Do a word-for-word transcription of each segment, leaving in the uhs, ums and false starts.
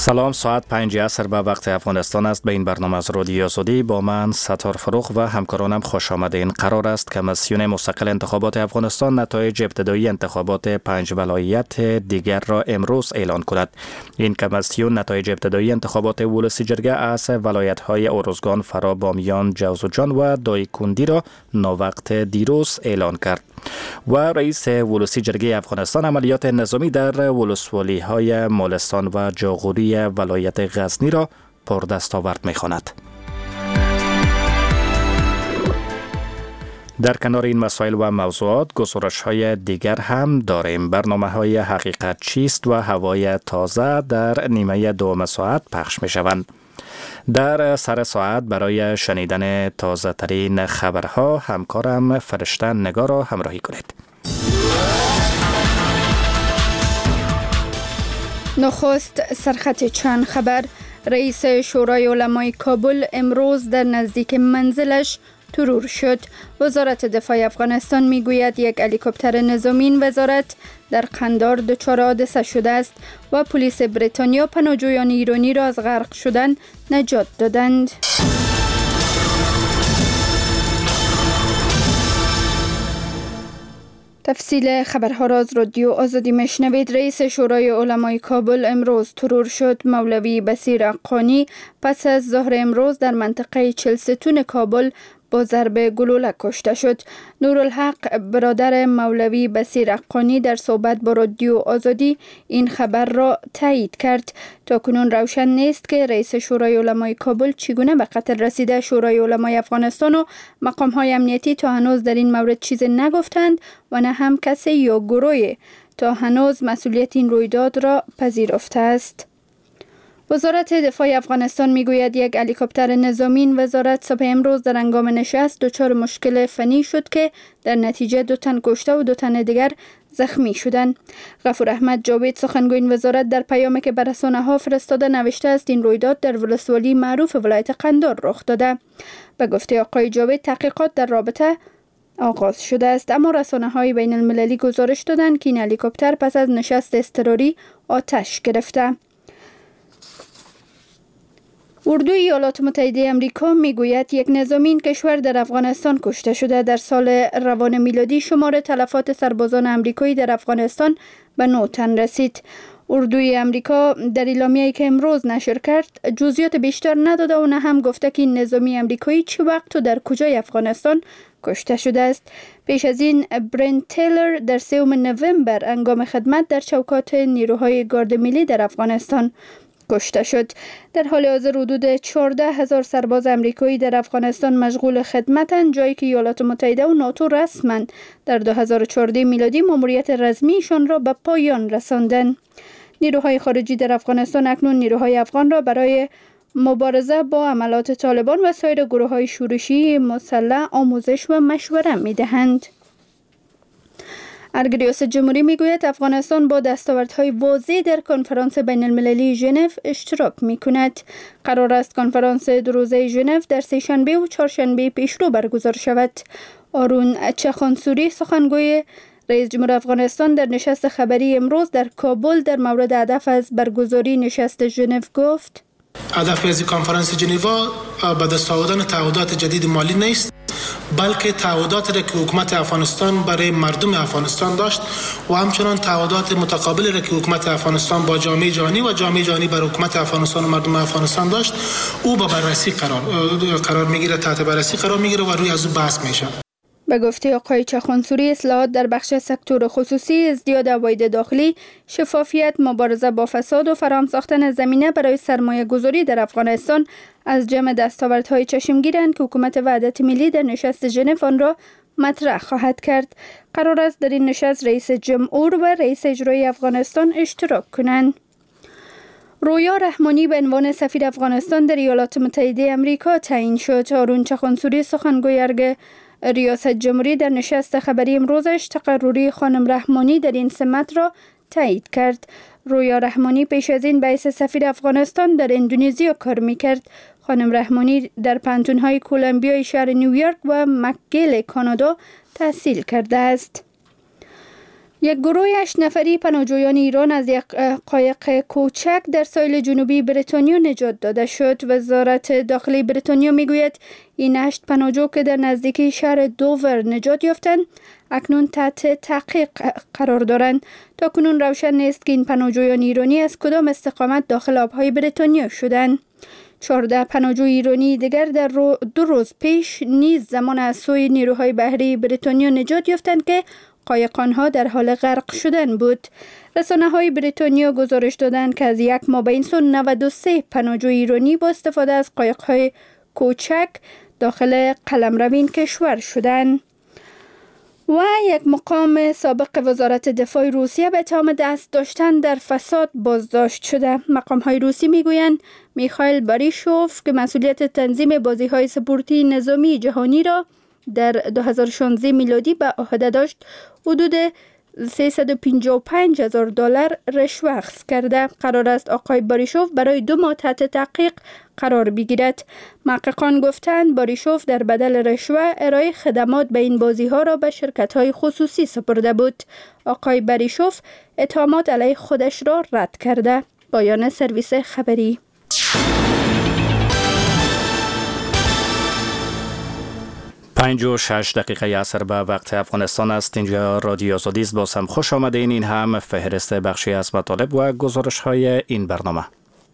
سلام، ساعت پنج عصر به وقت افغانستان است. به این برنامه از رادیو آزادی با من ستار فروغ و همکارانم خوش آمدین. قرار است کمیسیون مستقل انتخابات افغانستان نتایج ابتدایی انتخابات پنج ولایت دیگر را امروز اعلان کند. این کمیسیون نتایج ابتدایی انتخابات ولسی جرگه از ولایت‌های اروزگان، فرا، بامیان، جوزجان و دایکندی را ناوقت دیروز اعلان کرد. و رئیس ولسی جرگه افغانستان عملیات نظامی در ولسوالی‌های مالستان و جاغوری ولایت غزنی را پردستاورد می‌خواند. در کنار این مسائل و موضوعات گزارش‌های دیگر هم داریم. برنامه‌های حقیقت چیست و هوای تازه در نیمه دوم ساعت پخش می‌شوند. در سر ساعت برای شنیدن تازه ترین خبرها همکارم فرشته نگار را همراهی کنید. نخست سرخط چند خبر. رئیس شورای علمای کابل امروز در نزدیک منزلش ترور شد. وزارت دفاع افغانستان میگوید یک هلیکوپتر نظامی این وزارت در قندار دچار حادثه شده است و پلیس بریتانیا پناهجویان ایرانی را از غرق شدن نجات دادند. تفصیل خبرها را از رادیو آزادی میشنوید. رئیس شورای علمای کابل امروز ترور شد. مولوی بصیر حقانی پس از ظهر امروز در منطقه چهلستون کابل با ضرب گلوله کشته شد. نورالحق برادر مولوی بصیر حقانی در صحبت با رادیو آزادی این خبر را تایید کرد. تاکنون روشن نیست که رئیس شورای علمای کابل چگونه به قتل رسیده. شورای علمای افغانستان و مقام‌های امنیتی تا هنوز در این مورد چیزی نگفتند و نه هم کسی یا گروهی تا هنوز مسئولیت این رویداد را پذیرفته است. وزارت دفاع افغانستان میگوید یک هلیکوپتر نظامی این وزارت صبح امروز در هنگام نشست دچار مشکل فنی شد که در نتیجه دو تن کشته و دو تن دیگر زخمی شدند. غفور احمد جاوید سخنگوی این وزارت در پیامی که به رسانه‌ها فرستاده نوشته است این رویداد در ولسوالی معروف ولایت قندار رخ داده. به گفته آقای جاوید تحقیقات در رابطه آغاز شده است، اما رسانه‌های بین المللی گزارش دادند که این هلیکوپتر پس از نشست اضطراری آتش گرفته. اردوی ایالات متحده آمریکا میگوید یک نظامی این کشور در افغانستان کشته شده. در سال روان میلادی شمار تلفات سربازان آمریکایی در افغانستان به نه تن رسید. اردوی آمریکا در اعلامیه‌ای که امروز نشر کرد جزئیات بیشتر نداده و نه هم گفته که این نظامی آمریکایی چه وقت و در کجای افغانستان کشته شده است. پیش از این برنت تیلر در سوم نوامبر هنگام خدمت در چوکات نیروهای گارد ملی در افغانستان کشته شد. در حال حاضر حدود چهارده هزار سرباز امریکایی در افغانستان مشغول خدمتند، جایی که ایالات متحده و ناتو رسما در دو هزار و چهارده میلادی ماموریت رسمیشان را به پایان رساندند. نیروهای خارجی در افغانستان اکنون نیروهای افغان را برای مبارزه با حملات طالبان و سایر گروه‌های شورشی مسلح آموزش و مشوره می‌دهند. ارگ ریاست جمهوری میگوید افغانستان با دستاوردهای واضح در کنفرانس بین المللی ژنو اشتراک میکند. قرار است کنفرانس دو روزه ژنو در سه شنبه و چهارشنبه پیشرو برگزار شود. آرون چخانسوری سخنگوی رئیس جمهور افغانستان در نشست خبری امروز در کابل در مورد هدف از برگزاری نشست ژنو گفت: هدف از کنفرانس ژنو به دست آوردن تعهدات جدید مالی نیست، بلکه تعهداتی را که حکومت افغانستان برای مردم افغانستان داشت و همچنان تعهدات متقابلی را که حکومت افغانستان با جامعه جهانی و جامعه جهانی بر حکومت افغانستان و مردم افغانستان داشت او به بررسی قرار قرار میگیره، تحت بررسی قرار میگیره و روی از او بحث میشه. به گفته آقای چخانسوری اصلاحات در بخش سکتور خصوصی، ازدیاد عواید داخلی، شفافیت، مبارزه با فساد و فراهم ساختن زمینه برای سرمایه گذاری در افغانستان از جمع دستاوردهای چشمگیرند که حکومت وحدت ملی در نشست ژنو آن را مطرح خواهد کرد. قرار است در این نشست رئیس جمهور و رئیس اجرایی افغانستان اشتراک کنند. رویا رحمانی به عنوان سفیر افغانستان در ایالات متحده آمریکا تعیین شد. آرون چخانسوری سخنگوی ارگ ریاست جمهوری در نشست خبری امروزش تقرری خانم رحمانی در این سمت را تایید کرد. رویا رحمانی پیش از این به حیث سفیر افغانستان در اندونزیا کار میکرد. خانم رحمانی در پانتون‌های کولومبیای شهر نیویورک و مکگیل کانادا تحصیل کرده است. یک گروه هشت نفری پناهجویان ایران از یک قایق کوچک در ساحل جنوبی بریتانیا نجات داده شد. وزارت داخلی بریتانیا میگوید این هشت پناهجو که در نزدیکی شهر دوور نجات یافتند اکنون تحت تحقیق قرار دارند. تا کنون روشن نیست که این پناهجویان ایرانی از کدام استقامت داخل آبهای بریتانیا شدند. چهارده پناهجو ایرانی دیگر در رو دو روز پیش نیز زمان از سوی نیروهای بحری بریتانیا نجات یافتند که قایق‌ها در حال غرق شدن بود. رسانه‌های بریتانیا گزارش دادند که از یک ماه به این سو نود و سه پناهجو ایرانی با استفاده از قایق‌های کوچک داخل قلمرو این کشور شدند. و یک مقام سابق وزارت دفاع روسیه به اتهام دست داشتن در فساد بازداشت شده. مقام‌های روسی میگویند میخائیل باریشوف که مسئولیت تنظیم بازی‌های سپورتی نظامی جهانی را در دو هزار و شانزده میلادی به عهده داشت، حدود سیصد و پنجاه و پنج هزار دلار رشوه اخذ کرده. قرار است آقای باریشوف برای دو ماه تحت تحقیق قرار بگیرد. محققان گفتند باریشوف در بدل رشوه ارائه خدمات به این بازی ها را به شرکت های خصوصی سپرده بود. آقای باریشوف اتهامات علیه خودش را رد کرده. پایان سرویس خبری. پنج و شش دقیقه عصر به وقت افغانستان است. اینجا رادیو آزادی است. باز هم خوش آمدین. این هم فهرست بخشی از مطالب و گزارش های این برنامه.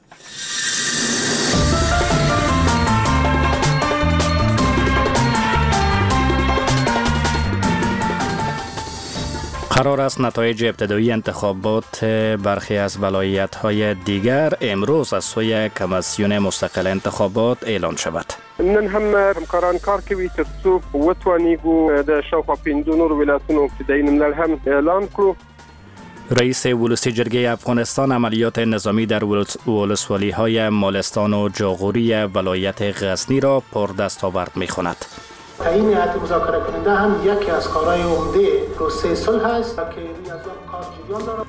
قرار است نتایج ابتدایی انتخابات برخی از ولایت‌های دیگر امروز از سوی کمیسیون مستقل انتخابات اعلان شود. نن هم همکاران کار کوي تر څو وتوانیږو د شاوخوا پنځو نورو ولایتونو ابتدایي نوملړ هم اعلان کړو. رئیس ولسی جرگه افغانستان عملیات نظامی در ولسوالی‌های مالستان و جاغوری ولایت غزنی را پر دستاورد می‌خواند. تعیین هیئت مذاکره کننده هم یکی از کارهای عمده پروسه صلح است که روی از آن کار جریان دارد.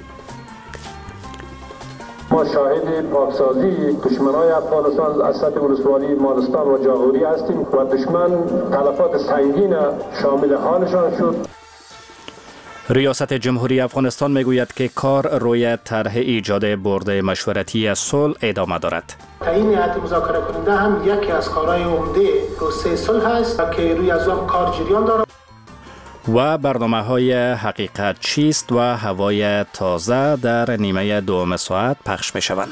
ما شاهد پاکسازی دشمنان افغانستان از سطح ولسوالی مالستان و جاغوری هستیم و دشمن تلفات سنگین شامل حالشان شد. ریاست جمهوری افغانستان میگوید که کار روی طرح ایجاد برد مشورتی صلح ادامه دارد. تعیین هیئت مذاکره کننده هم یکی از کارهای عمده پروسه صلح است که روی از آن کار جریان دارد. و برنامه‌های حقیقت چیست و هوای تازه در نیمه دوم ساعت پخش می‌شوند.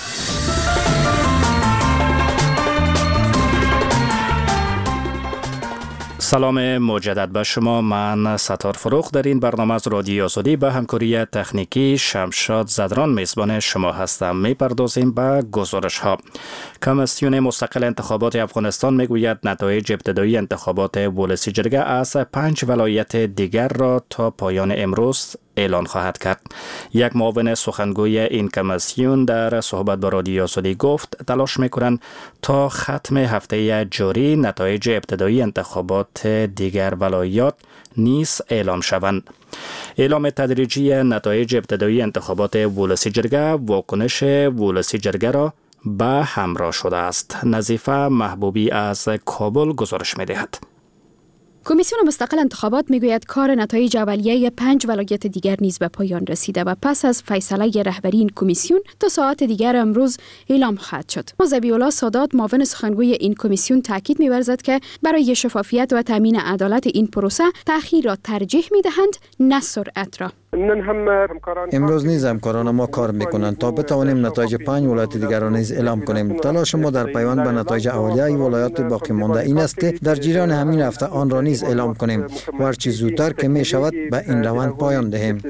سلام مجدد به شما. من ستار فروخ در این برنامه از رادیو آزادی به همکاری تکنیکی شمشاد زدران میزبان شما هستم. میپردازیم به گزارش ها. کمیسیون مستقل انتخابات افغانستان میگوید نتایج ابتدایی انتخابات ولسی جرگه از پنج ولایت دیگر را تا پایان امروز اعلان خواهد کرد. یک معاون سخنگوی این کمیسیون در صحبت با رادیو آزادی گفت تلاش میکنند تا ختم هفته جاری نتایج ابتدایی انتخابات دیگر ولایات نیز اعلام شوند. اعلام تدریجی نتایج ابتدایی انتخابات ولسی جرگه واکنش ولسی جرگه را به همراه شده است. نظیفه محبوبی از کابل گزارش می‌دهد. کمیسیون مستقل انتخابات میگوید کار نتایج اولیه پنج ولایت دیگر نیز به پایان رسیده و پس از فیصله رهبری این کمیسیون تا ساعت دیگر امروز اعلام خواهد شد. ذبیح الله سادات معاون سخنگوی این کمیسیون تاکید می‌ورزد که برای شفافیت و تامین عدالت این پروسه تأخیر را ترجیح می‌دهند نه سرعت را. امروز نیز همکاران ما کار میکنند تا بتوانیم نتایج پنج ولایت دیگر را نیز اعلام کنیم. تلاش ما در پیوند به نتایج اولیه این ولایات باقی مانده این است که در جریان همین هفته آن را نیز اعلام کنیم و هر چه زودتر که می شود به این روند پایان دهیم.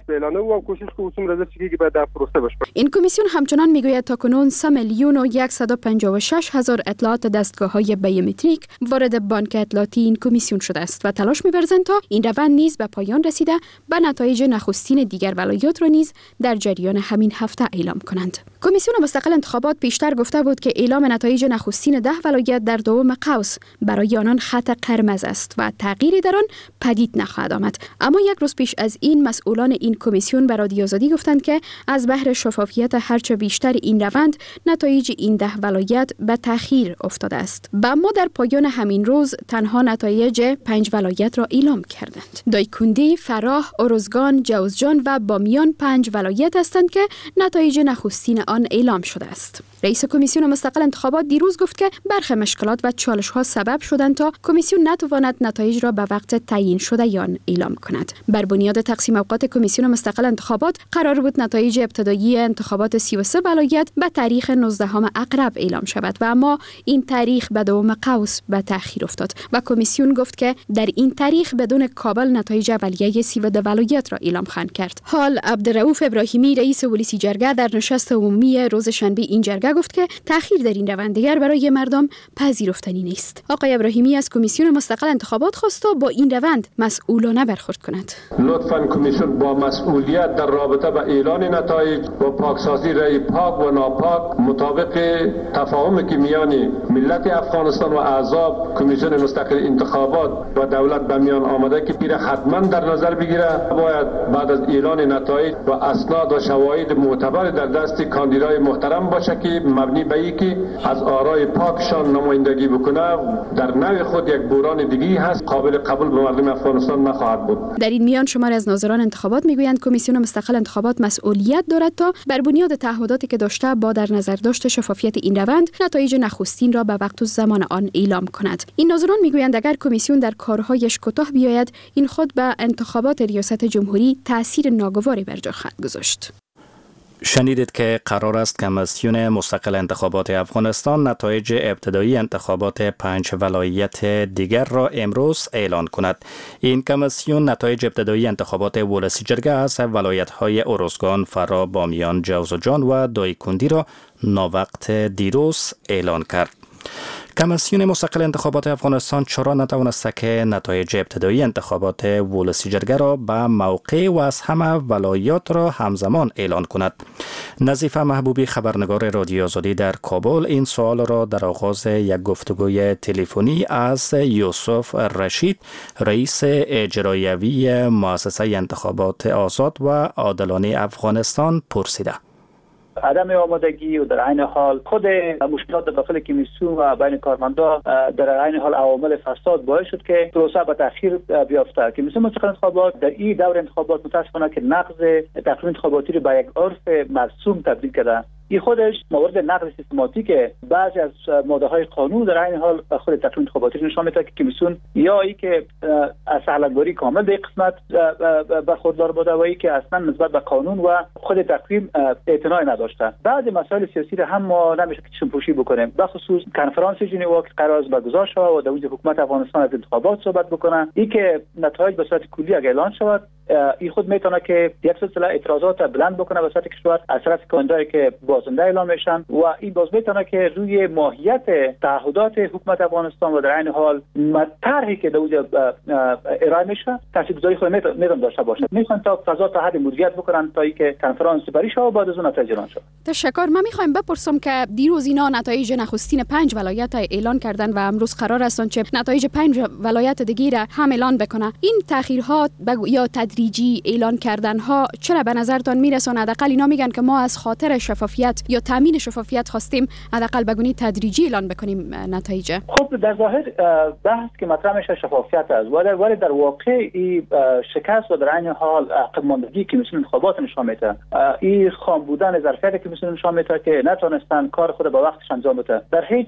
این کمیسیون همچنان میگوید تاکنون سه میلیون و صد و پنجاه و شش هزار اطلاعات دستگاه‌های بیومتریک وارد بانک اطلاعاتی این کمیسیون شده است و تلاش می‌ورزند تا این روند نیز به پایان رسیده به نتایج نخستین دیگر ولایات را نیز در جریان همین هفته اعلام کنند. کمیسیون مستقل انتخابات پیشتر گفته بود که اعلام نتایج نخستین ده ولایت در دوم قوس برای آنان خط قرمز است و تغییری در آن پدید نخواهد آمد. اما یک روز پیش از این مسئولان این کمیسیون به رادیو آزادی گفتند که از بهر شفافیت هرچه بیشتر این روند نتایج این ده ولایت به تأخیر افتاده است. و ما در پایان همین روز تنها نتایج پنج ولایت را اعلام کردند. دایکندی، فراه، ارزگان، جوزجان و بامیان پنج ولایت هستند که نتایج نخستین آن اعلام شده است. رئیس کمیسیون مستقل انتخابات دیروز گفت که برخی مشکلات و چالش‌ها سبب شدند تا کمیسیون نتواند نتایج را به وقت تعیین شده آن اعلام کند. بر بنیاد تقسیم اوقات کمیسیون مستقل انتخابات قرار بود نتایج ابتدایی انتخابات سی و سه ولایت به تاریخ نوزدهم اقرب اعلام شود و اما این تاریخ به دوم قوس به تأخیر افتاد و کمیسیون گفت که در این تاریخ بدون کابل نتایج اولیه سی و دو ولایت را اعلام خواهد کرد. حال عبدالرؤوف ابراهیمی رئیس ولسی جرگه در نشست عمومی روز شنبه این جرگه گفت که تأخیر در این روند دیگر برای مردم پذیرفتنی نیست. آقای ابراهیمی از کمیسیون مستقل انتخابات خواست تا با این روند مسئولانه برخورد کند. لطفاً کمیسیون با مسئولیت در رابطه با اعلان نتایج و پاکسازی رای پاک و ناپاک مطابق تفاهمی که میان ملت افغانستان و اعضاب کمیسیون مستقل انتخابات و دولت به میان آمده که پیر حتما در نظر بگیره. باید بعد از اعلان نتایج و اسناد و شواهد معتبر در دست کاندیدای محترم باشه که مبنی به اینکه از آرای پاکشان نمایندگی بکنه در نوع خود یک بحران دیگری هست، قابل قبول به مردم افغانستان نخواهد بود. در این میان شمار از ناظران انتخابات میگویند کمیسیون مستقل انتخابات مسئولیت دارد تا بر بنیاد تعهداتی که داشته با در نظر داشت شفافیت این روند نتایج نخستین را به وقت و زمان آن اعلام کند. این ناظران میگویند اگر کمیسیون در کارهایش کوتاه بیاید این خود به انتخابات ریاست جمهوری تأثیر ناگواری بر جا خواهد گذاشت. شنیدید که قرار است کمیسیون مستقل انتخابات افغانستان نتایج ابتدایی انتخابات پنج ولایت دیگر را امروز اعلان کند. این کمیسیون نتایج ابتدایی انتخابات ولسی جرگه از ولایت‌های ارزگان، فرا، بامیان، جوزجان و دایکندی را ناوقت دیروز اعلان کرد. کمیسیون مستقل انتخابات افغانستان چرا نتوانسته که نتایج ابتدایی انتخابات ولسی جرگه را به موقع و از همه ولایات را همزمان اعلان کند؟ نظیفه محبوبی خبرنگار رادیو آزادی در کابل این سوال را در آغاز یک گفتگوی تلفنی از یوسف رشید رئیس اجرایوی مؤسسه انتخابات آزاد و عادلانه افغانستان پرسیده. عدم آمادگی و در عین حال خود مشکلات داخل کمیسیون و بین کارمندا در عین حال عوامل فساد باعث شد که پروسه به تاخیر بیافته. کمیسیون مستقل انتخابات در این دور انتخابات متاسفانه که نقض تقویم انتخاباتی را به یک عرف مرسوم تبدیل کرده. این خودش مورد نقض سیستماتیک بعضی از ماده های قانون در عین حال خود تقویم انتخاباتی نشان میده که کمیسیون یا ای که از سهلنگاری کامل به قسمت برخوردار بوده و ای که اصلا نسبت به قانون و خود تقویم اعتنا نداشته. بعضی مسائل سیاسی را هم ما نمیشه که چشم‌پوشی بکنیم. به خصوص کنفرانس ژنوا که قرار است برگزار شود و در اونجا حکومت افغانستان از انتخابات صحبت بکنه، ای که نتایج به صورت کلی اعلان شود، این خود میتونه که یک سلسله اعتراضات بلند بکنه به صورت کشور از طرف کاندیدایی که بازنده اعلام میشن و این باز میتونه که روی ماهیت تعهدات حکومت افغانستان و در عین حال طرحی که در اونجا ارائه میشه تاثیرگذاری خود میتونه داشته باشه. میخوان تا فضا تا حد مدیریت بکنن تا اینکه کنفرانس بری شه و بعد از اون نتایج اعلان شه. تشکر. من میخوایم بپرسم که دیروز اینا نتایج نخستین پنج ولایت اعلان کردن و امروز قرار است که نتایج پنج ولایت دیگه را هم اعلان بکنه. این تاخیرها یا تدریجی اعلان کردن ها چرا به نظرتان میرسونه؟ حداقل اینا میگن که ما از خاطر شفافیت یا تامین شفافیت خواستیم حداقل بگونی تدریجی اعلان بکنیم نتایج. خب در ظاهر بحث که مطرح میشه شفافیت است ولی در واقع این شکست و در عین حال عقب ماندگی که کمیسیون انتخابات نشان میده، این خام بودن ظرفیت که کمیسیون نشان میده که نتونستن کار خود به وقتش انجام بده. در هیچ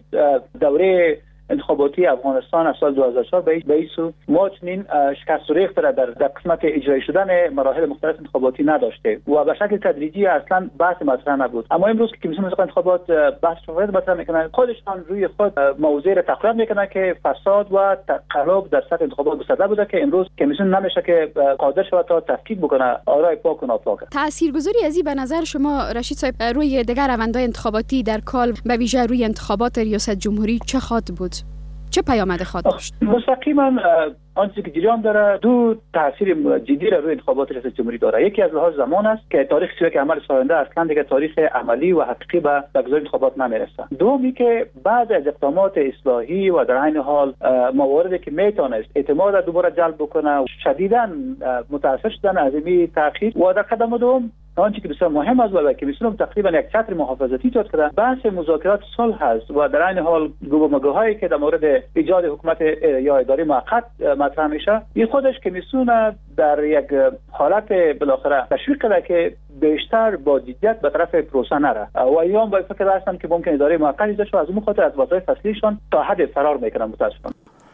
دوره انتخاباتی افغانستان از سال دو هزار و چهار به این سو ما چنین شکست و ریخت در در قسمت اجرایی شدن مراحل مختلف انتخاباتی نداشته و به شکل تدریجی اصلا بحث مطرح نبود. اما امروز که کمیسیون مستقل انتخابات بحث شفافیت مطرح میکنه، خودشان روی خود موضوع را تقریر میکنه که فساد و تقلب در سطح انتخابات مصدق بوده که امروز کمیسیون نمیشه که قادر شود تا تفکیک بکنه آرای پاک و ناپاک. تاثیرگذاری از این به نظر شما رشید صاحب روی دیگر روندهای انتخاباتی در کال به ویژه روی انتخابات ریاست جمهوری چه خواهد بود؟ چه پیامد خواهد داشت؟ مستقیما آنچه که جریان داره دو تاثیر جدی روی انتخابات ریاست جمهوری داره. یکی از لحاظ زمان است که تاریخ سیاسی که عمل ساینده اصلا دیگه تاریخ عملی و حقیقی به برگزاری انتخابات نمیرسه. دومی که بعد از اقدامات اصلاحی و در عین حال مواردی که میتونست اعتماد دوباره جلب بکنه شدیداً متاثر شدن از این تاخیر و در قدم دوم آنچه که بسیار مهم است و که کمیسیون تقریبا یک چتر محافظتی ایجاد کرده بحث مذاکرات صلح است و در عین حال گفتگوهایی که در مورد ایجاد حکومت یا اداره موقت مطرح میشه. این خودش کمیسیون در یک حالت بالاخره تشویق کرده که بیشتر با جدیت به طرف پروسه نره و ایام با فکر هستن که ممکن اداره موقتی داشته و از اون خاطر از وظایف فصلیشان تا حد فرار میکنن. متاسفانه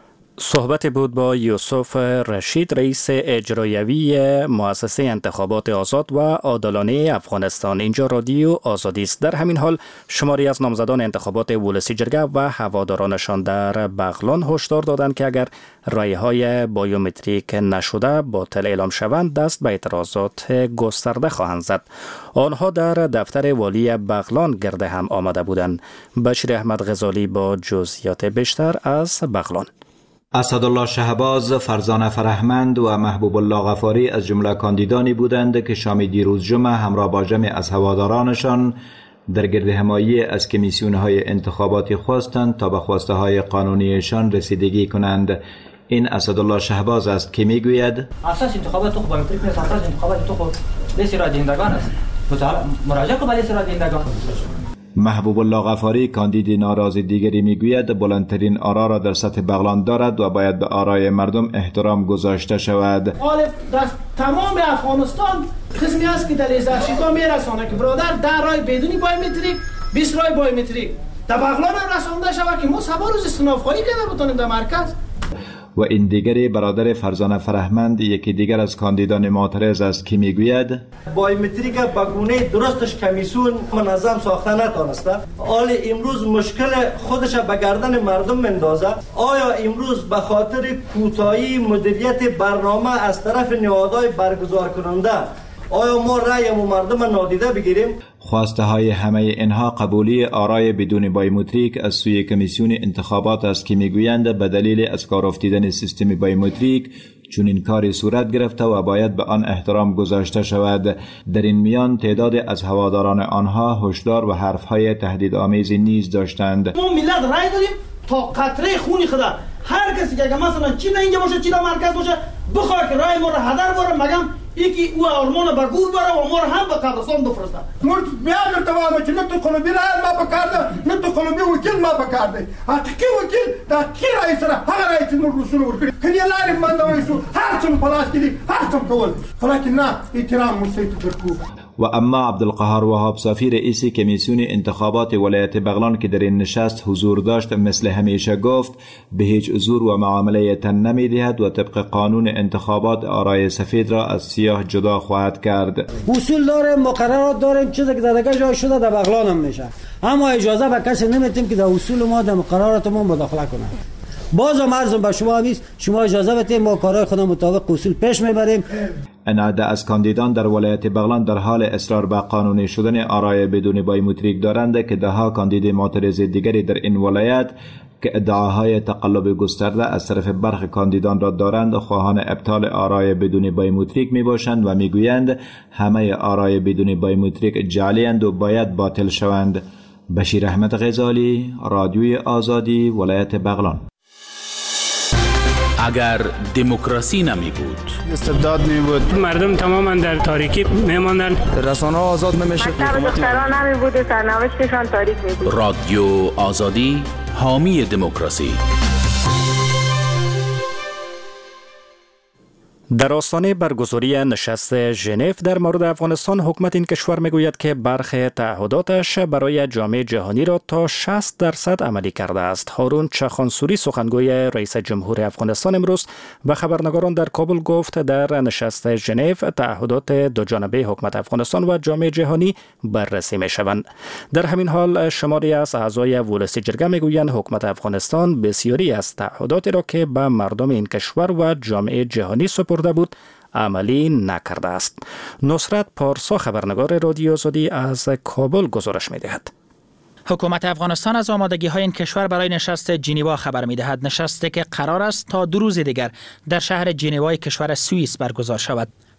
صحبت بود با یوسف رشید، رئیس اجرایوی مؤسسه انتخابات آزاد و عادلانه افغانستان. اینجا رادیو آزادی است. در همین حال شماری از نامزدان انتخابات ولسی جرگه و هوادارانشان در بغلان هشدار دادند که اگر رایهای بایومتریک نشده باطل اعلام شوند دست به اعتراضات گسترده خواهند زد. آنها در دفتر والی بغلان گرده هم آمده بودند. بشیر احمد غزالی با جزئیات بیشتر از بغلان. اسدالله شهباز، فرزانه فرهمند و محبوب الله غفاری از جمله کاندیدانی بودند که شام دیروز جمعه همراه با جمع از هوادارانشان در گردهمایی از کمیسیون‌های انتخاباتی خواستند تا به خواسته‌های قانونیشان رسیدگی کنند. این اسدالله شهباز است که میگوید اساس انتخابات تو بایومتریک نیست، اساس انتخابات تو لیست رای دهندگان است. مراجعه کن به لیست رای دهندگان. محبوب الله غفاری کاندید ناراضی دیگری میگوید بلندترین آرا را در سطح بغلان دارد و باید به آرای مردم احترام گذاشته شود. حال دست تمام افغانستان قسمی است که در ازداشیتا میرسانه که برادر در رای بدونی بایومتریک بیست رای بایومتریک در بغلان هم رسانده شود که ما سبا روز استناف خواهی کنه بتونیم در مرکز. و این دیگری برادر فرزانه فرهمند، یکی دیگر از کاندیدان معترض است که میگوید بایومتریک به گونه درستش کمیسیون منظم ساخته نتونسته. حال امروز مشکل خودش به گردن مردم مندازه. آیا امروز به خاطر کوتاهی مدیریت برنامه از طرف نهادهای برگزار کننده آیا ما رأی مردم نادیده بگیریم؟ خواسته های همه اینها قبولی آرای بدون بایومتریک از سوی کمیسیون انتخابات است که میگویند به دلیل از کار افتیدن سیستم بایومتریک چون این کاری صورت گرفته و باید به آن احترام گذاشته شود. در این میان تعداد از هواداران آنها هشدار و حرفهای تهدیدآمیزی نیز داشتند. ما ملت رأی دادیم تا قطره خونی خدا هر کسی که مثلا چی نه اینجا باشه چی در مرکز باشه بخواد که رأی ما را هدر بره مگم یکی او آرمان به گور بره و ما را هم به قبرستان بفرسته. ما بیا درته که نه تو قلبی رأی ما بکارده نه تو قلبی وکیل ما بکارده. حقیقی وکیل دا کی رأی سره هغه رأی چې موږ رسول ورکړي کني لارې باندې شو هر څه په لاس کې دي هر څه کول ولیکن نه احترام مستیت درکو. و اما عبدالقهار وهاب صافی رئیس کمیسیون انتخابات ولایت بغلان که در این نشست حضور داشت مثل همیشه گفت به هیچ عذور و معامله تن نمی دهد و طبق قانون انتخابات آرای سفید را از سیاه جدا خواهد کرد. اصول داریم، مقررات داریم، چیزی که دادگاه جای شده در بغلان هم میشه، اما اجازه به کسی نمیدیم که در اصول ما در مقررات ما مداخله کنه. باز هم عرضم به شما همیست شما اجازه بدید ما کارهای خودم مطابق اصول پیش میبریم. این عده از کاندیدان در ولایت بغلان در حال اصرار به قانونی شدن آرای بدون بایومتریک دارند که دهها کاندید معترض دیگری در این ولایت که ادعاهای تقلب گسترده از طرف برخی کاندیدان را دارند خواهان ابطال آرای بدون بایومتریک می باشند و میگویند همه آرای بدون بایومتریک جعلی‌اند و باید باطل شوند. بشیر احمد غزالی، رادیوی آزادی، ولایت بغلان. اگر دموکراسی نمی بود، استبداد می بود، مردم تماما در تاریکی می ماندند، رسانه آزاد نمی شد، دختران نمی بود، سرنوشتشان تاریک می بود. رادیو آزادی، حامی دموکراسی. در آستانه برگزاری نشست ژنو در مورد افغانستان، حکومت این کشور میگوید که برخی تعهداتش برای جامعه جهانی را تا شصت درصد عملی کرده است. هارون چخانسوری سخنگوی رئیس جمهور افغانستان امروز به خبرنگاران در کابل گفت در نشست ژنو تعهدات دو جانبه حکومت افغانستان و جامعه جهانی بررسی میشوند. در همین حال شماری از اعضای ولسی جرگه میگویند حکومت افغانستان بسیاری از تعهداتی را که به مردم این کشور و جامعه جهانی سپرده بود عملی نکرده است. نصرت پارسا خبرنگار رادیو آزادی از کابل گزارش می‌دهد. حکومت افغانستان از آمادگی‌های این کشور برای نشست ژنو خبر می‌دهد. نشستی که قرار است تا دو روز دیگر در شهر ژنو کشور سوئیس برگزار شود.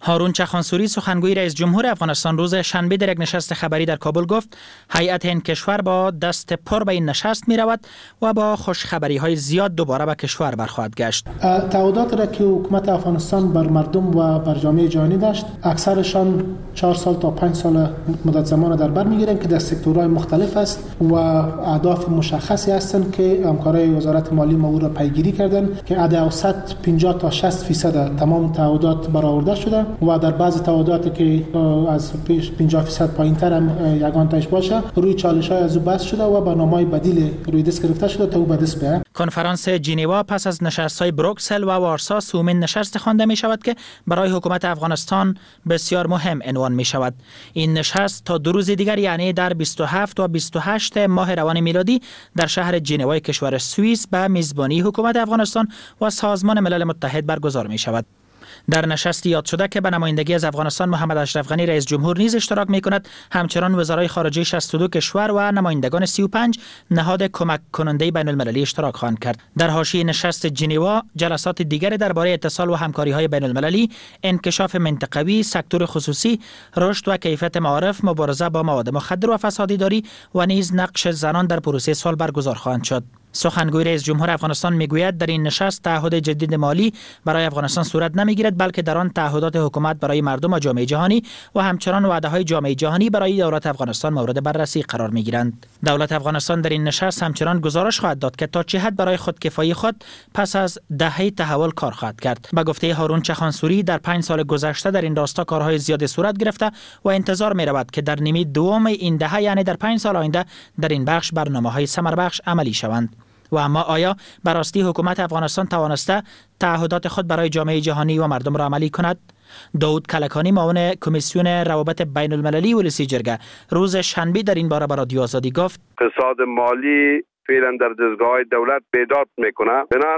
هارون چخانسوری سخنگوی رئیس جمهور افغانستان روز شنبه در یک نشست خبری در کابل گفت هیئت این کشور با دست پر به این نشست می رود و با خوشخبری های زیاد دوباره به کشور برخواهد گشت. تعهدات را که حکومت افغانستان بر مردم و بر جامعه جهانی داشت اکثرشان چهار سال تا پنج سال مدت زمان در بر میگیرند که در سکتورهای مختلف است و اهداف مشخصی هستند که همکارای وزارت مالی ما او را پیگیری کردند که حد اوسط پنجاه تا شصت فیصد تمام تعهدات برآورده شده و در بعض تعهداتی که از پنجاه فیصد پایین‌تر هم یگان تاش باشه روی چالش‌های از او بحث شده و برنامه‌های بدیل روی دست گرفته شده تا او به دست بیاید. کنفرانس ژنو پس از نشست‌های بروکسل و وارسا سومین نشست خوانده می‌شود که برای حکومت افغانستان بسیار مهم عنوان می‌شود. این نشست تا دو روز دیگر یعنی در بیست و هفت و بیست و هشت ماه روان میلادی در شهر ژنو کشور سوئیس به میزبانی حکومت افغانستان و سازمان ملل متحد برگزار می‌شود. در نشست یاد شده که به نمایندگی از افغانستان محمد اشرف غنی رئیس جمهور نیز اشتراک می‌کند. همچنان وزرای خارجه شصت و دو کشور و نمایندگان سی و پنج نهاد کمک کننده بین المللی اشتراک خواهند کرد. در حاشیه نشست ژنو جلسات دیگری درباره اتصال و همکاری‌های بین المللی، انکشاف منطقوی، سکتور خصوصی، رشد و کیفیت معارف، مبارزه با مواد مخدر و فسادی‌داری و نیز نقش زنان در پروسه صلح برگزار خواهند شد. سخنگوی رئیس جمهور افغانستان میگوید در این نشست تعهد جدید مالی برای افغانستان صورت نمیگیرد بلکه در آن تعهدات حکومت برای مردم و جامعه جهانی و همچنان وعده‌های جامعه جهانی برای دولت افغانستان مورد بررسی قرار میگیرند. دولت افغانستان در این نشست همچنان گزارش خواهد داد که تا چه حد برای خودکفایی خود پس از دهه تحول کار خواهد کرد. به گفته هارون چخانسوری در پنج سال گذشته در این راستا کارهای زیاد صورت گرفته و انتظار می‌رود که در نیمه دوم این دهه یعنی در پنج سال آینده در این بخش برنامه‌های ثمربخش عملی شوند. و اما آیا به راستی حکومت افغانستان توانسته تعهدات خود برای جامعه جهانی و مردم را عملی کند؟ داود کلکانی معاون کمیسیون روابط بین المللی ولسی جرگه روز شنبه در این باره به رادیو آزادی گفت اقتصاد مالی فعلا در دستگاه دولت بیداد میکنه. بنان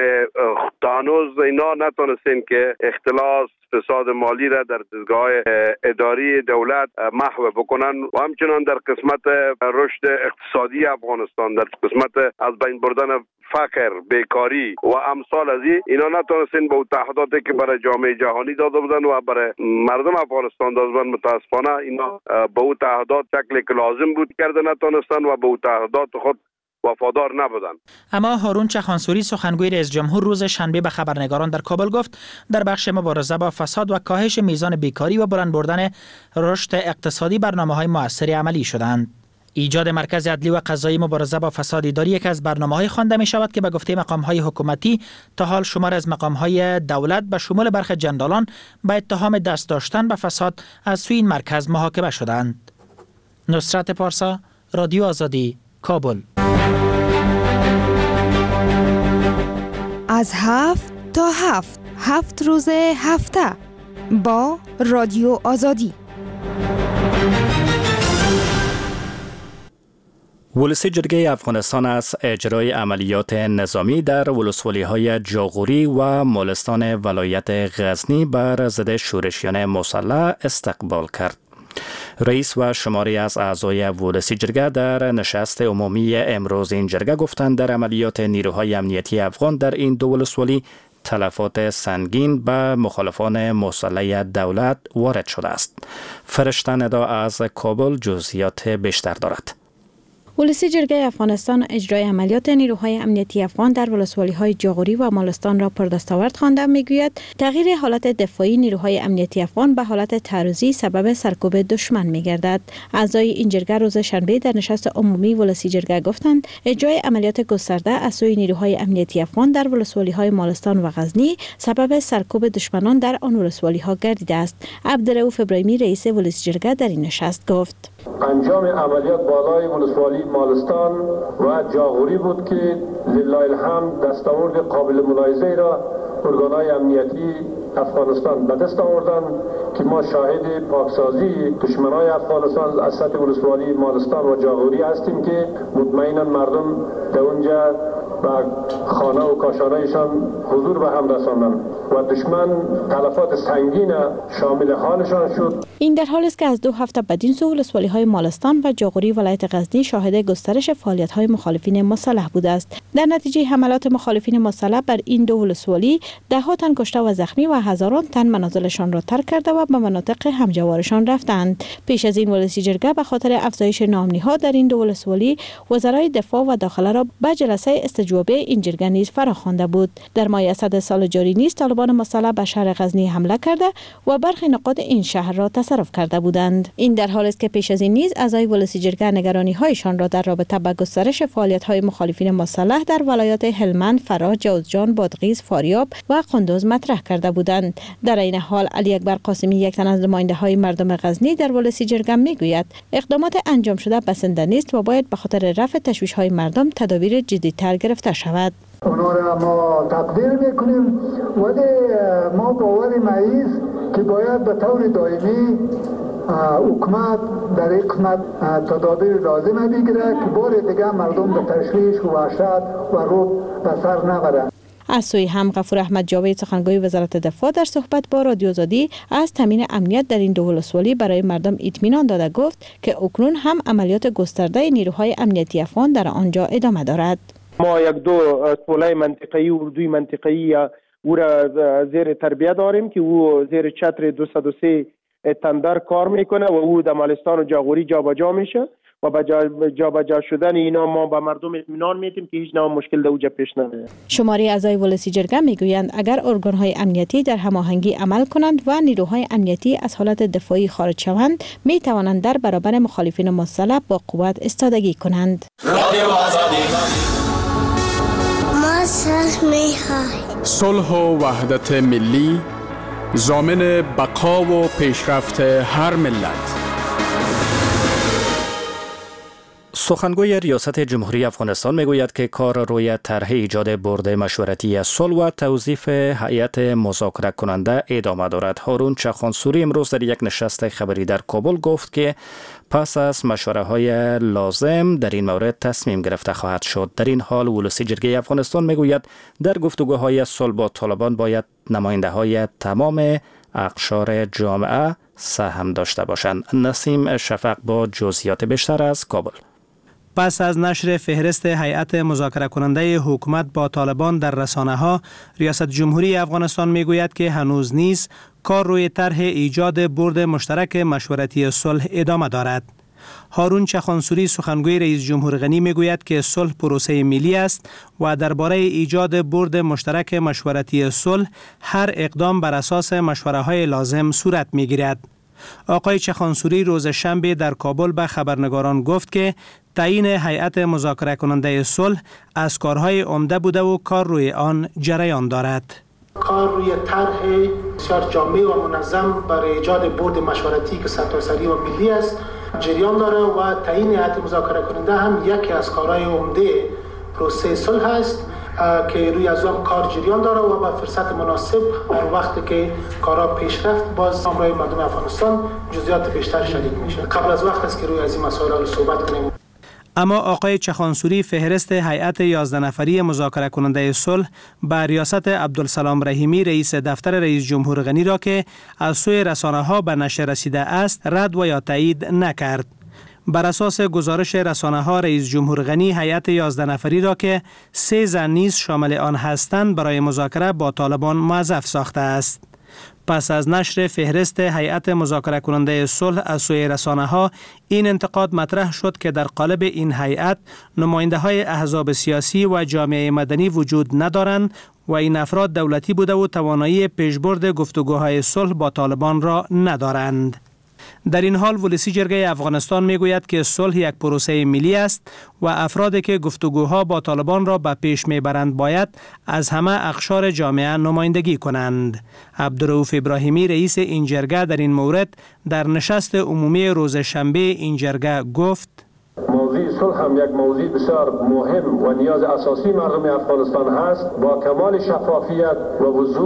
هنوز اینا نتونستین که اختلاس اقتصاد مالی را در دستگاه اداری دولت محو بکنن و همچنان در قسمت رشد اقتصادی افغانستان، در قسمت از بین بردن فقر، بیکاری و امثال از این اینا نتونستین به تعهداتی که برای جامعه جهانی داده بودن و برای مردم افغانستان داده بودن متاسفانه اینا به او تعهدات شکلی که لازم بود کرده نتونستن و به او تعهدات خود وفادار نبودند. اما هارون چخانسوری سخنگوی رئیس جمهور روز شنبه به خبرنگاران در کابل گفت در بخش مبارزه با فساد و کاهش میزان بیکاری و بلند بردن رشد اقتصادی برنامه‌های موثری عملی شدند. ایجاد مرکز عدلی و قضایی مبارزه با فساد اداری یک از برنامه‌های خوانده می شود که به گفته مقام‌های حکومتی تا حال شمار از مقام‌های دولت به شمول برخی جنرالان به اتهام دست داشتن به فساد از سوی این مرکز محاکمه شدند. نصرت پارسا، رادیو آزادی، کابل. از هفت تا هفت هفت روز هفته با رادیو آزادی. ولسی جرگه افغانستان از اجرای عملیات نظامی در ولسوالی‌های جاغوری و مالستان ولایت غزنی بر ضد شورشیان مسلح استقبال کرد. رئیس و شماری از اعضای ولسی جرگه در نشست عمومی امروز این جرگه گفتند در عملیات نیروهای امنیتی افغان در این دو ولسوالی تلفات سنگین به مخالفان مسلح دولت وارد شده است. فرشته ندا از کابل جزئیات بیشتر دارد. ولسی جرگه افغانستان اجرای عملیات نیروهای امنیتی افغان در ولسوالی‌های جاغوری و مالستان را پردستاورد خوانده. میگوید تغییر حالت دفاعی نیروهای امنیتی افغان به حالت تعرضی سبب سرکوب دشمن می‌گردد. اعضای این جرگه روز شنبه در نشست عمومی ولسی جرگه گفتند اجرای عملیات گسترده از سوی نیروهای امنیتی افغان در ولسوالی‌های مالستان و غزنی سبب سرکوب دشمنان در آن ولسوالی‌ها گردیده است. عبدالرؤوف ابراهیمی رئیس ولسی جرگه در این نشست گفت انجام عملیات بالای ولسوالی مالستان و جاغوری بود که لله الحمد دستاورد قابل ملاحظه را ارگان‌های امنیتی افغانستان به دست آوردند که ما شاهد پاکسازی دشمنان افغانستان از سطح ولسوالی مالستان و جاغوری هستیم که مطمئنا مردم در اونجا و خانه و کاشانهشان حضور به هم رساندند و دشمن تلفات سنگین شامل حالشان شد. این در حالی است که از دو هفته بدین سو ولسوالی‌های مالستان و جاغوری ولایت غزنی شاهد گسترش فعالیت‌های مخالفین مسلح بوده است. در نتیجه حملات مخالفین مسلح بر این دو ولسوالی ده تن کشته و زخمی و هزاران تن منازلشان را ترک کرده و به مناطق همجوارشان رفتند. پیش از این ولسی جرگه به خاطر افزایش ناامنی‌ها در این دو ولسوالی وزرای دفاع و داخله را به جلسه استجوابی این جرگه نیز فراخوانده بود. در ماه اسد سال جاری نیز طالبان مسلح به شهر غزنی حمله کرده و برخی نقاط این شهر را تصرف کرده بودند. این در حالی است که پیش از این نیز اعضای ولسی جرگه نگرانی‌هایشان را در رابطه با گسترش فعالیت‌های مخالفین مسلح در ولایات هلمند، فراه، جوزجان، بادغیس، فاریاب و قندوز مطرح کرده بودند. در این حال علی اکبر قاسمی، یک تن از نماینده‌های مردم غزنی در ولسی جرگه میگوید اقدامات انجام شده بسنده نیست و باید به خاطر رفع تشویش‌های مردم تدابیر جدی‌تر گرفته شود. اونا را ما تقدیر میکنیم ولی ما باور مایز که باید به طور دائمی حکومت در این قسمت تدابیر لازم بگیره که بار دیگه مردم به تشویش و وحشت و رعب به سر نبرند. از سوی هم غفور احمد جاوید، سخنگوی وزارت دفاع، در صحبت با رادیو آزادی از تامین امنیت در این دو ولسوالی برای مردم اطمینان داده گفت که اکنون هم عملیات گسترده نیروهای امنیتی افغان در آنجا ادامه دارد. ما یک دو سولای منطقه‌ای و اردوی منطقه‌ای او را زیر تربیت داریم که او زیر چتر دویست و سه تندر کار میکنه و او در مالستان و جاغوری جابجا میشه و با جابجا شدن اینا ما به مردم اطمینان میدیم که هیچ نوع مشکل در اوجا پیش نمیاد. شماری اعضای ولسی جرگه میگویند اگر ارگانهای امنیتی در هماهنگی عمل کنند و نیروهای امنیتی از حالت دفاعی خارج شوند، می توانند در برابر مخالفین مسلح با قوت ایستادگی کنند. رادیو آزادی. ما صلح می‌خواهیم. صلح و وحدت ملی ضامن بقا و پیشرفت هر ملت. سخنگوی ریاست جمهوری افغانستان میگوید که کار روی طرح ایجاد بورد مشورتی صلح و توظیف هیئت مذاکره کننده ادامه دارد. هارون چخانسوری امروز در یک نشست خبری در کابل گفت که پس از مشوره های لازم در این مورد تصمیم گرفته خواهد شد. در این حال ولسی جرگه افغانستان میگوید در گفتگوهای صلح با طالبان باید نماینده های تمام اقشار جامعه سهم داشته باشند. نسیم شفق با جزئیات بیشتر از کابل. پس از نشر فهرست هیئت مذاکره کننده حکومت با طالبان در رسانه‌ها، ریاست جمهوری افغانستان میگوید که هنوز نیز کار روی طرح ایجاد بورد مشترک مشورتی صلح ادامه دارد. هارون چخانسوری، سخنگوی رئیس جمهور غنی، میگوید که صلح پروسه ملی است و درباره ایجاد بورد مشترک مشورتی صلح هر اقدام بر اساس مشوره‌های لازم صورت میگیرد. آقای چخانسوری روز شنبه در کابل به خبرنگاران گفت که تعیین هیئت مذاکره کننده صلح از کارهای عمده بوده و کار روی آن جریان دارد. کار روی طرح بسیار جامع و منظم برای ایجاد بورد مشورتی که سرتاسری و ملی است جریان داره و تعیین هیئت مذاکره کننده هم یکی از کارهای عمده پروسه صلح است که روی از آن کار جریان داره و با فرصت مناسب هر وقتی که کارا پیش رفت باز همراه مردم افغانستان جزئیات بیشتر شریک میشه. قبل از وقت است که روی از این مسائل صحبت کنیم. اما آقای چخانسوری فهرست هیئت یازده نفری مذاکره کننده صلح به ریاست عبدالسلام رحیمی، رئیس دفتر رئیس جمهور غنی را که از سوی رسانه‌ها به نشر رسیده است رد و یا تایید نکرد. بر اساس گزارش رسانه‌ها، رئیس جمهور غنی هیئت یازده نفری را که سه زن نیز شامل آن هستند برای مذاکره با طالبان موظف ساخته است. پس از نشر فهرست هیئت مذاکره کننده صلح از سوی رسانه‌ها، این انتقاد مطرح شد که در قالب این هیئت نماینده‌های احزاب سیاسی و جامعه مدنی وجود ندارند و این افراد دولتی بوده و توانایی پیشبرد گفتگوهای صلح با طالبان را ندارند. در این حال ولسی جرگه افغانستان میگوید که صلح یک پروسه ملی است و افرادی که گفتگوها با طالبان را به پیش میبرند باید از همه اقشار جامعه نمایندگی کنند. عبدالرؤوف ابراهیمی، رئیس این جرگه، در این مورد در نشست عمومی روز شنبه این جرگه گفت: موضوع صلح هم یک موضوع بسیار مهم و نیاز اساسی مردم افغانستان هست. با کمال شفافیت و وضوح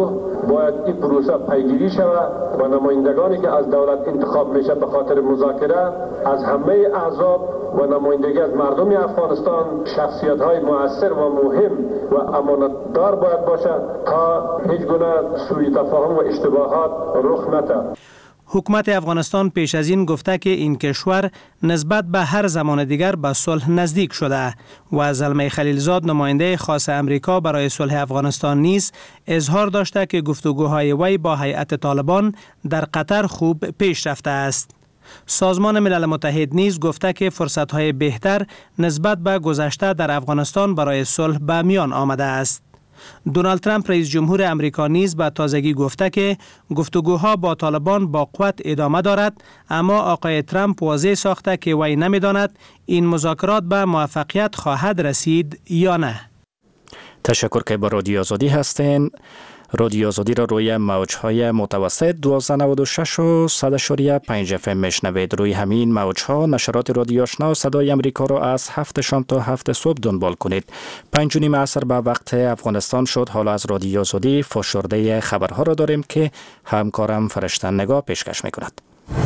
باید این پروسه پیگیری شود و نمایندگانی که از دولت انتخاب میشه به خاطر مذاکره از همه احزاب و نمایندگی از مردم افغانستان شخصیت های مؤثر و مهم و امانتدار باید باشد تا هیچ گونه سوء تفاهم و اشتباهات رخ نده. حکومت افغانستان پیش از این گفته که این کشور نسبت به هر زمان دیگر به صلح نزدیک شده و زلمه خلیلزاد نماینده خاص امریکا برای صلح افغانستان نیز اظهار داشته که گفتگوهای وی با هیئت طالبان در قطر خوب پیش رفته است. سازمان ملل متحد نیز گفته که فرصت‌های بهتر نسبت به گذشته در افغانستان برای صلح به میان آمده است. دونالد ترامپ رئیس جمهور امریکا نیز به تازگی گفته که گفتگوها با طالبان با قوت ادامه دارد، اما آقای ترامپ واضح ساخته که وی نمی‌داند این مذاکرات به موفقیت خواهد رسید یا نه. تشکر که با رادیو آزادی هستین. رادیو آزادی را روی موجهای متوسط دوازده نود و شش و صد اشاریه پنج اف ام میشنوید. روی همین موجها نشرات رادیو آشنا صدای امریکا را از هفت شام تا هفت صبح دنبال کنید. پنج و نیم عصر به وقت افغانستان شد. حالا از رادیو آزادی فشرده خبرها را داریم که همکارم فرشته نگاه پیشکش میکند.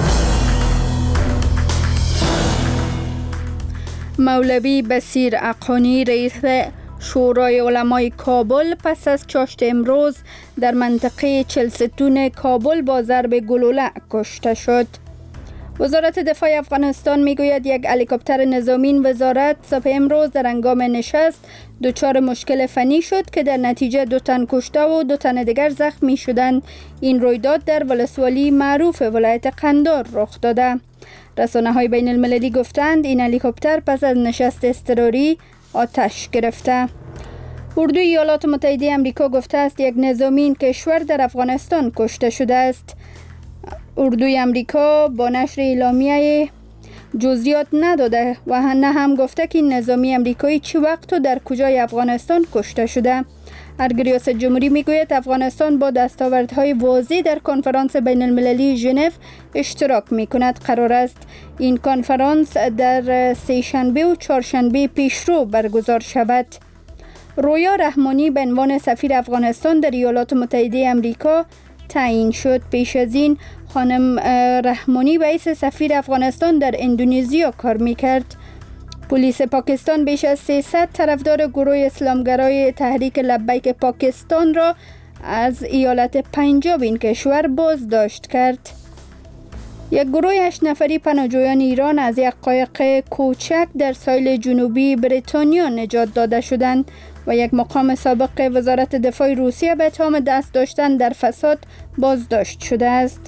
مولوی بصیر اقانی رئیس شورای علمای کابل پس از چاشت امروز در منطقه چلستون کابل با ضرب گلوله کشته شد. وزارت دفاع افغانستان میگوید یک هلیکوپتر نظامی این وزارت صبح امروز در هنگام نشست دچار مشکل فنی شد که در نتیجه دو تن کشته و دو تن دیگر زخمی شدند. این رویداد در ولسوالی معروف ولایت قندار رخ داده. رسانه‌های بین المللی گفتند این هلیکوپتر پس از نشست اضطراری آتش گرفته. اردوی ایالات متحده آمریکا گفته است یک نظامی این کشور در افغانستان کشته شده است. اردوی آمریکا با نشر اعلامیه جزئیات نداده و نه هم گفته که این نظامی آمریکایی چه وقت و در کجای افغانستان کشته شده. ارگ ریاست جمهوری میگوید افغانستان با دستاوردهای واضح در کنفرانس بین المللی ژنو اشتراک میکند. قرار است این کنفرانس در سه شنبه و چهارشنبه پیشرو برگزار شود. رویا رحمانی به عنوان سفیر افغانستان در ایالات متحده آمریکا تعیین شد. پیش از این خانم رحمانی به حیث سفیر افغانستان در اندونزیا کار میکرد. پلیس پاکستان بیش از سیصد طرفدار گروه اسلامگرای تحریک لبیک پاکستان را از ایالت پنجاب این کشور بازداشت کرد. یک گروه هشت نفری پناهجویان ایران از یک قایق کوچک در ساحل جنوبی بریتانیا نجات داده شدند و یک مقام سابق وزارت دفاع روسیه به اتهام دست داشتن در فساد بازداشت شده است.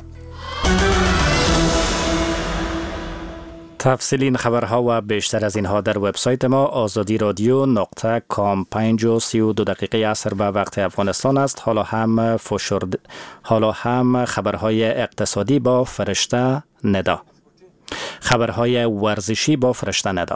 تفصیل این خبرها و بیشتر از اینها در وبسایت ما آزادی رادیو نقطه کام. پنج و سی و دو دقیقه عصر به وقت افغانستان است. حالا هم فشرد حالا هم خبرهای اقتصادی با فرشته ندا. خبرهای ورزشی با فرشته ندا.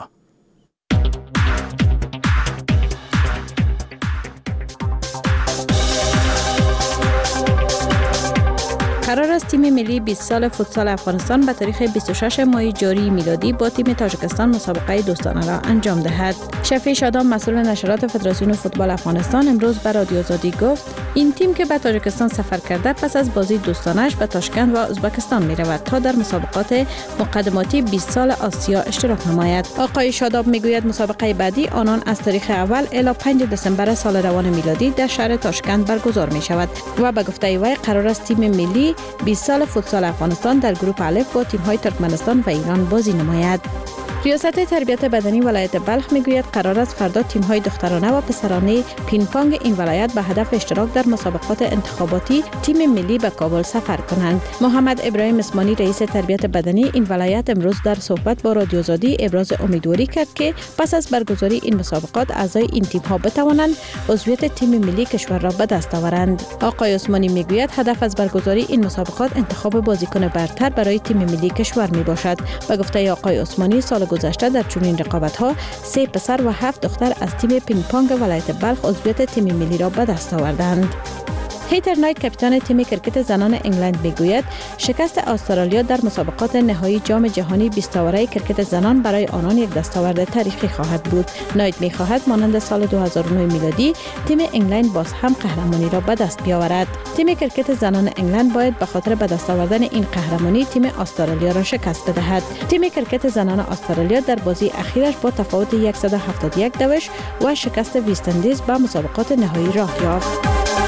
قرار است تیم ملی بیست سال فوتسال افغانستان به تاریخ بیست و شش ماه جاری میلادی با تیم تاجیکستان مسابقه دوستانه را انجام دهد. شفیع شادام مسئول نشرات فدراسیون فوتبال افغانستان امروز به رادیو آزادی گفت این تیم که به تاجیکستان سفر کرده پس از بازی دوستانش به تاشکند و ازبکستان می رود تا در مسابقات مقدماتی بیست سال آسیا اشتراک نماید. آقای شاداب میگوید مسابقه بعدی آنان از تاریخ اول الی پنج دسامبر سال روان میلادی در شهر تاشکند برگزار می شود و به گفته وی قرار است تیم ملی بیست سال فوتسال افغانستان در گروه الف با تیم‌های ترکمنستان و ایران بازی نماید. ریاست تربیت بدنی ولایت بلخ میگوید قرار است فردا تیم‌های دخترانه و پسرانه پینگ-پونگ این ولایت به هدف اشتراک در مسابقات انتخاباتی تیم ملی به کابل سفر کنند. محمد ابراهیم اسمانی رئیس تربیت بدنی این ولایت امروز در صحبت با رادیو آزادی ابراز امیدواری کرد که پس از برگزاری این مسابقات اعضای این تیم‌ها بتوانند عضویت تیم ملی کشور را به دست آورند. آقای اسمانی میگوید هدف از برگزاری این مسابقات انتخاب بازیکن برتر برای تیم ملی کشور میباشد. به گفته آقای اسمانی سال گذشته در چنین رقابت‌ها سه پسر و هفت دختر از تیم پینگ پونگ ولایت بلخ عضویت تیم ملی را به دست آوردند. هیتر نایت کاپیتان تیم کرکت زنان انگلند میگوید شکست استرالیا در مسابقات نهایی جام جهانی بیست اوره کرکت زنان برای آنان یک دستاورد تاریخی خواهد بود. نایت میخواهد مانند سال دو هزار و نه میلادی تیم انگلند باز هم قهرمانی را به دست بیاورد. تیم کرکت زنان انگلند باید به خاطر به دست آوردن این قهرمانی تیم استرالیا را شکست بدهد. تیم کرکت زنان استرالیا در بازی اخیرش با تفاوت صد و هفتاد و یک دوش و شکست وست اندیز به مسابقات نهایی راه یافت.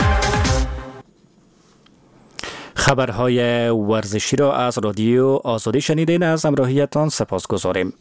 خبرهای ورزشی را از رادیو آزادی شنیدین. از همراهیتان سپاسگزاریم.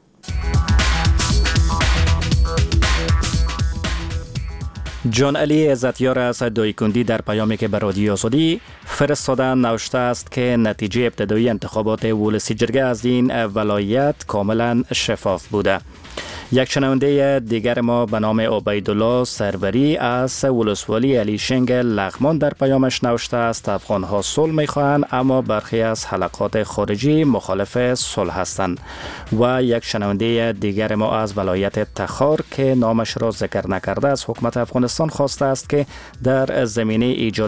جان علی عزتیار از دایکندی در پیامی که به رادیو آزادی فرستاده نوشته است که نتیجه ابتدایی انتخابات ولسی جرگه از این ولایت کاملا شفاف بوده. یک شنونده دیگر ما به نام عبیدالله سروری از ولسوالی علی شنگ لغمان در پیامش نوشته است افغانها صلح میخواهند اما برخی از حلقات خارجی مخالف صلح هستند. و یک شنونده دیگر ما از ولایت تخار که نامش را ذکر نکرده از حکومت افغانستان خواسته است که در زمینه ایجاد